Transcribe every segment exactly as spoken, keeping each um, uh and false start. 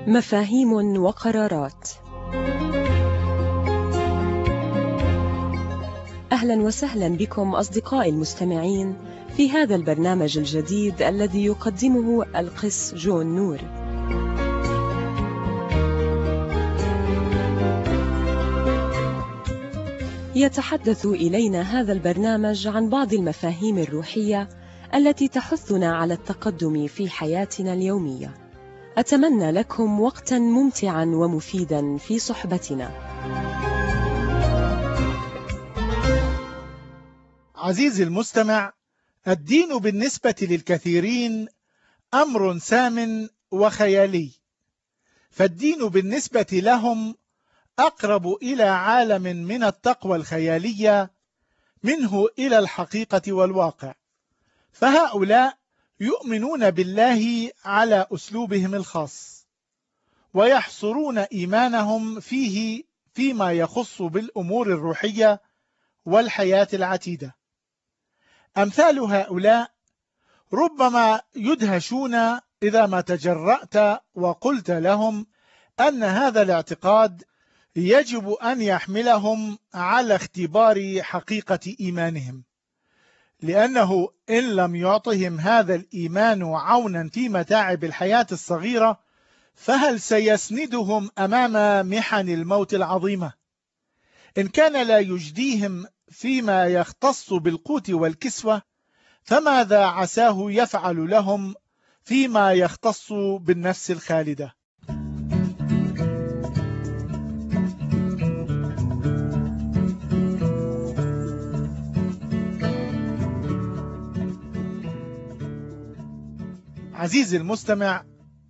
مفاهيم وقرارات. أهلا وسهلا بكم أصدقائي المستمعين في هذا البرنامج الجديد الذي يقدمه القس جون نور. يتحدث إلينا هذا البرنامج عن بعض المفاهيم الروحية التي تحثنا على التقدم في حياتنا اليومية. أتمنى لكم وقتا ممتعا ومفيدا في صحبتنا. عزيزي المستمع، الدين بالنسبة للكثيرين أمر سام وخيالي، فالدين بالنسبة لهم أقرب إلى عالم من التقوى الخيالية منه إلى الحقيقة والواقع. فهؤلاء يؤمنون بالله على أسلوبهم الخاص، ويحصرون إيمانهم فيه فيما يخص بالأمور الروحية والحياة العتيدة. أمثال هؤلاء ربما يدهشون إذا ما تجرأت وقلت لهم أن هذا الاعتقاد يجب أن يحملهم على اختبار حقيقة إيمانهم، لأنه إن لم يعطهم هذا الإيمان عونا في متاعب الحياة الصغيرة، فهل سيسندهم أمام محن الموت العظيمة؟ إن كان لا يجديهم فيما يختص بالقوت والكسوة، فماذا عساه يفعل لهم فيما يختص بالنفس الخالدة؟ عزيزي المستمع،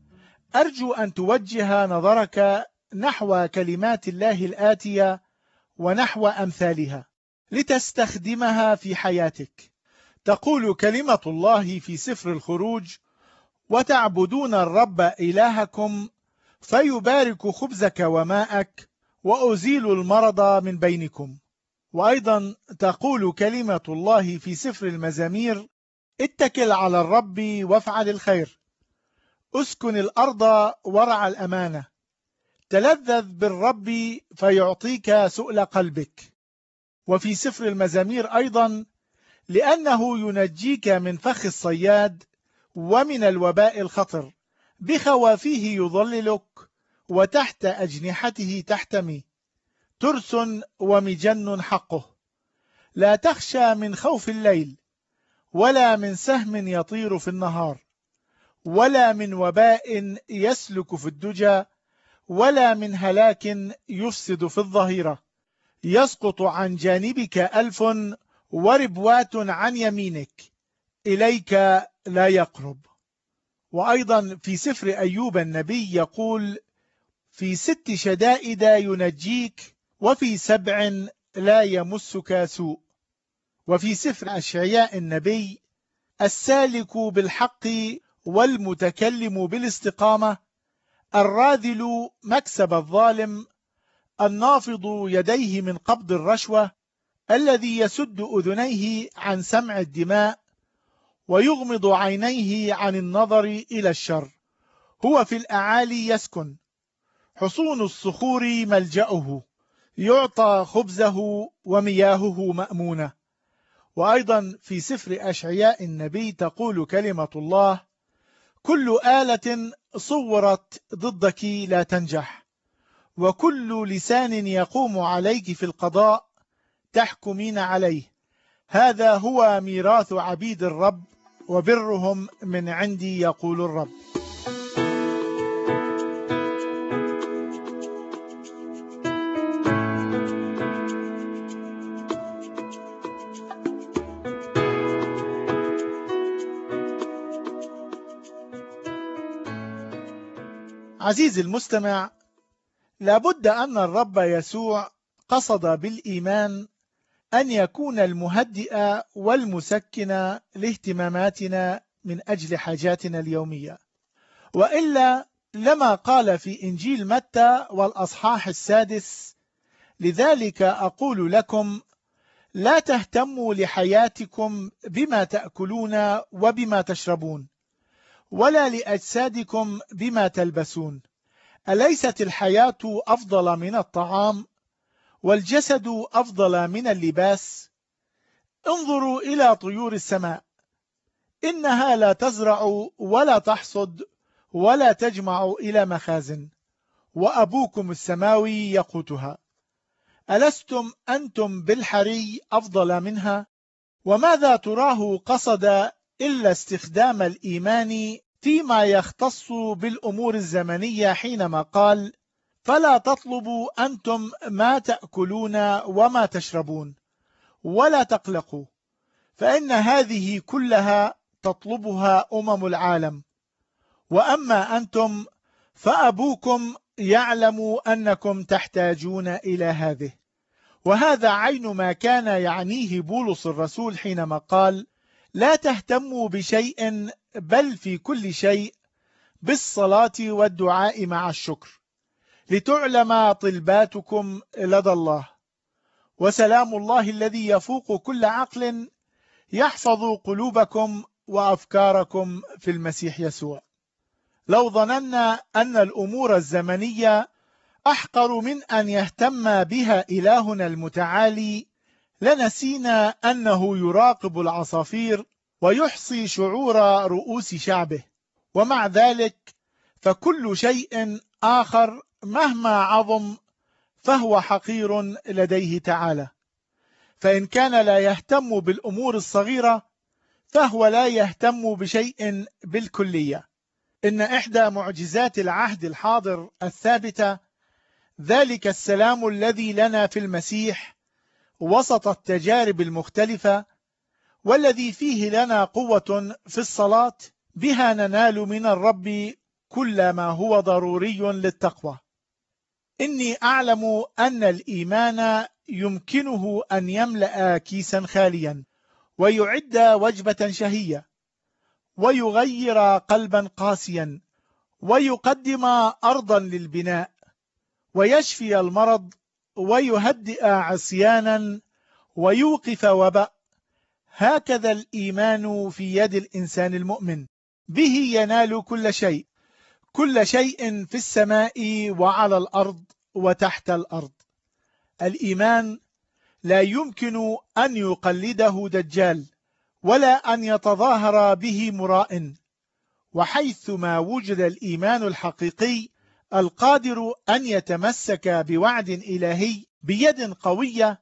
أرجو أن توجه نظرك نحو كلمات الله الآتية ونحو أمثالها لتستخدمها في حياتك. تقول كلمة الله في سفر الخروج: وتعبدون الرب إلهكم فيبارك خبزك وماءك وأزيل المرض من بينكم. وأيضا تقول كلمة الله في سفر المزامير: اتكل على الرب وافعل الخير، اسكن الأرض ورع الأمانة، تلذذ بالرب فيعطيك سؤل قلبك. وفي سفر المزامير أيضا: لأنه ينجيك من فخ الصياد ومن الوباء الخطر، بخوافيه يظللك وتحت أجنحته تحتمي، ترس ومجن حقه. لا تخشى من خوف الليل، ولا من سهم يطير في النهار، ولا من وباء يسلك في الدجى، ولا من هلاك يفسد في الظهيرة. يسقط عن جانبك ألف وربوات عن يمينك، إليك لا يقرب. وأيضا في سفر أيوب النبي يقول: في ست شدائد ينجيك، وفي سبع لا يمسك سوء. وفي سفر أشعياء النبي: السالك بالحق والمتكلم بالاستقامة، الراذل مكسب الظالم، النافض يديه من قبض الرشوة، الذي يسد أذنيه عن سمع الدماء ويغمض عينيه عن النظر إلى الشر. هو في الأعالي يسكن، حصون الصخور ملجأه، يعطى خبزه ومياهه مأمونة. وأيضا في سفر أشعياء النبي تقول كلمة الله: كل آلة صورت ضدك لا تنجح، وكل لسان يقوم عليك في القضاء تحكمين عليه. هذا هو ميراث عبيد الرب، وبرهم من عندي يقول الرب. عزيزي المستمع، لابد أن الرب يسوع قصد بالإيمان أن يكون المهدئ والمسكن لاهتماماتنا من أجل حاجاتنا اليومية، وإلا لما قال في إنجيل متى والأصحاح السادس: لذلك أقول لكم لا تهتموا لحياتكم بما تأكلون وبما تشربون، ولا لأجسادكم بما تلبسون، أليست الحياة أفضل من الطعام والجسد أفضل من اللباس؟ انظروا إلى طيور السماء، إنها لا تزرع ولا تحصد ولا تجمع إلى مخازن، وأبوكم السماوي يقوتها. ألستم أنتم بالحري أفضل منها؟ وماذا تراه قصد إلا استخدام الإيمان فيما يختص بالأمور الزمنية حينما قال: فلا تطلبوا أنتم ما تأكلون وما تشربون ولا تقلقوا، فإن هذه كلها تطلبها أمم العالم، وأما أنتم فأبوكم يعلم أنكم تحتاجون إلى هذه. وهذا عين ما كان يعنيه بولس الرسول حينما قال: لا تهتموا بشيء بل في كل شيء بالصلاة والدعاء مع الشكر لتعلم طلباتكم لدى الله، وسلام الله الذي يفوق كل عقل يحفظ قلوبكم وأفكاركم في المسيح يسوع. لو ظننا أن الأمور الزمنية أحقر من أن يهتم بها إلهنا المتعالي لنسينا أنه يراقب العصافير ويحصي شعور رؤوس شعبه، ومع ذلك فكل شيء آخر مهما عظم فهو حقير لديه تعالى. فإن كان لا يهتم بالأمور الصغيرة فهو لا يهتم بشيء بالكلية. إن إحدى معجزات العهد الحاضر الثابتة ذلك السلام الذي لنا في المسيح وسط التجارب المختلفة، والذي فيه لنا قوة في الصلاة بها ننال من الرب كل ما هو ضروري للتقوى. إني أعلم أن الإيمان يمكنه أن يملأ كيسا خاليا ويعد وجبة شهية ويغير قلبا قاسيا ويقدم أرضا للبناء ويشفي المرض ويهدئ عصيانا ويوقف وباء. هكذا الإيمان في يد الإنسان المؤمن، به ينال كل شيء، كل شيء في السماء وعلى الأرض وتحت الأرض. الإيمان لا يمكن أن يقلده دجال ولا أن يتظاهر به مراء، وحيثما وجد الإيمان الحقيقي القادر أن يتمسك بوعد إلهي بيد قوية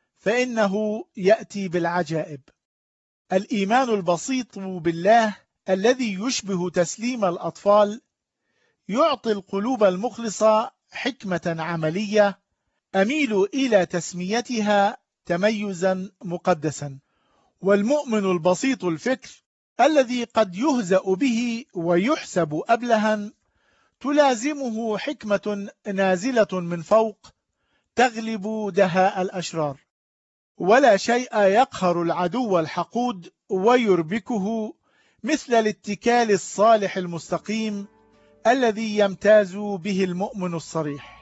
فإنه يأتي بالعجائب. الإيمان البسيط بالله الذي يشبه تسليم الأطفال يعطي القلوب المخلصة حكمة عملية أميل إلى تسميتها تميزا مقدسا. والمؤمن البسيط الفكر الذي قد يهزأ به ويحسب أبلها تلازمه حكمة نازلة من فوق تغلب دهاء الأشرار. ولا شيء يقهر العدو الحقود ويربكه مثل الاتكال الصالح المستقيم الذي يمتاز به المؤمن الصريح.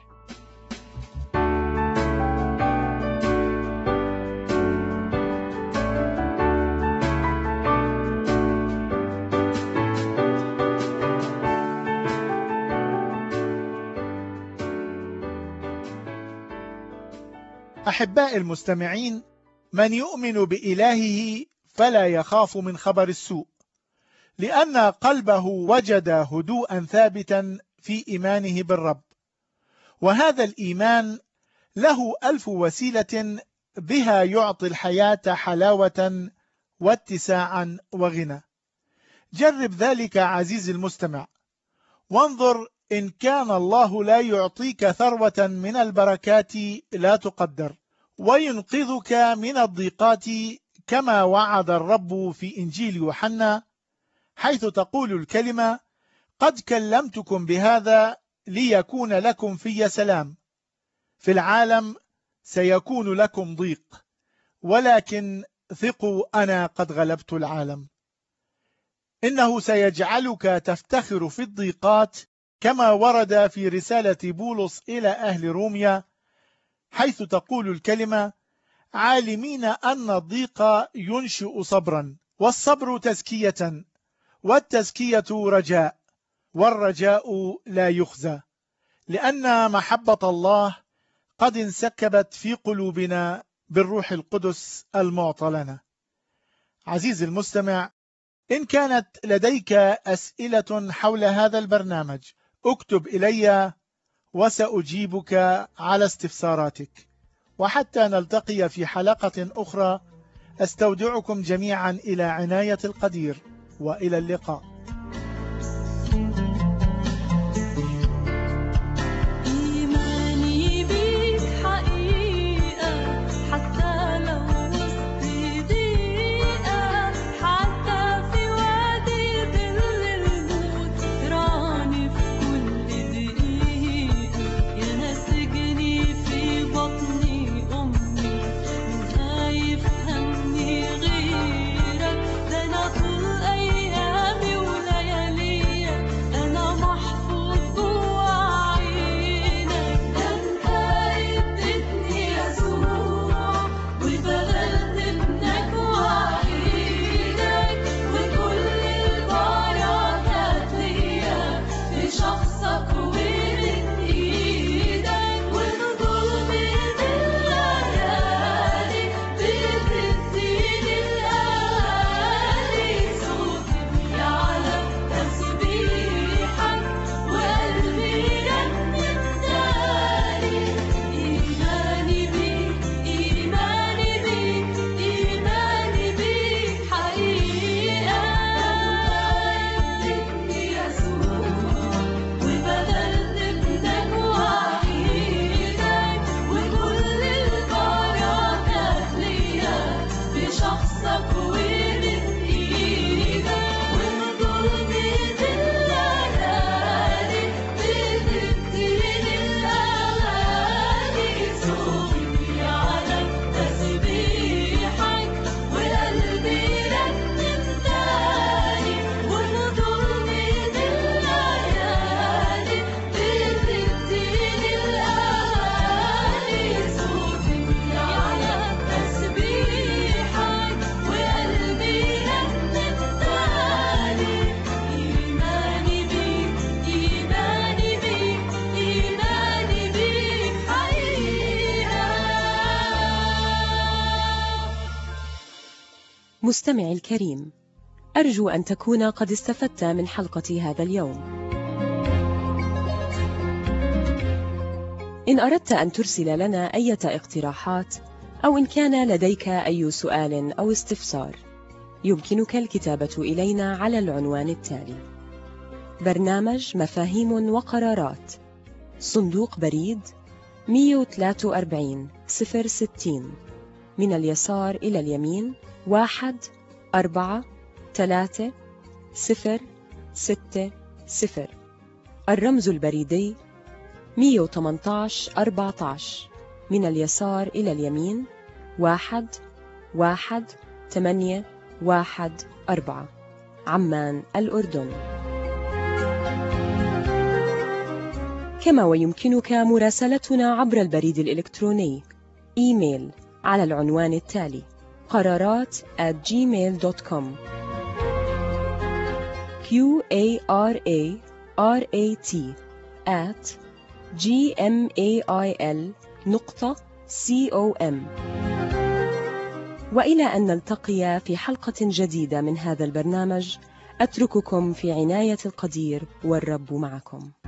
أحباء المستمعين، من يؤمن بإلهه فلا يخاف من خبر السوء، لأن قلبه وجد هدوءا ثابتا في إيمانه بالرب. وهذا الإيمان له ألف وسيلة بها يعطي الحياة حلاوة واتساعا وغنى. جرب ذلك عزيزي المستمع، وانظر إن كان الله لا يعطيك ثروة من البركات لا تقدر وينقذك من الضيقات كما وعد الرب في إنجيل يوحنا، حيث تقول الكلمة: قد كلمتكم بهذا ليكون لكم في سلام، في العالم سيكون لكم ضيق، ولكن ثقوا أنا قد غلبت العالم. إنه سيجعلك تفتخر في الضيقات كما ورد في رسالة بولس إلى أهل روميا، حيث تقول الكلمة: عالمين أن الضيق ينشئ صبرا، والصبر تزكية، والتزكية رجاء، والرجاء لا يخزى، لأن محبة الله قد انسكبت في قلوبنا بالروح القدس المعطى لنا. عزيزي المستمع، إن كانت لديك أسئلة حول هذا البرنامج اكتب إلي وسأجيبك على استفساراتك. وحتى نلتقي في حلقة أخرى، أستودعكم جميعا إلى عناية القدير، وإلى اللقاء. مستمعي الكريم، أرجو أن تكون قد استفدت من حلقة هذا اليوم. إن أردت أن ترسل لنا أي اقتراحات أو إن كان لديك أي سؤال أو استفسار، يمكنك الكتابة إلينا على العنوان التالي: برنامج مفاهيم وقرارات، صندوق بريد مئة وثلاثة وأربعين صفر ستين، من اليسار إلى اليمين واحد أربعة ثلاثة صفر ستة صفر. الرمز البريدي مئة وثمانية عشر أربعة عشر، من اليسار إلى اليمين واحد واحد ثمانية واحد أربعة، عمان الأردن. كما ويمكنك مراسلتنا عبر البريد الإلكتروني إيميل على العنوان التالي: قرارات at gmail dot com. q a r a r a t at gmail نقطة com. وإلى أن نلتقي في حلقة جديدة من هذا البرنامج، أترككم في عناية القدير، والرب معكم.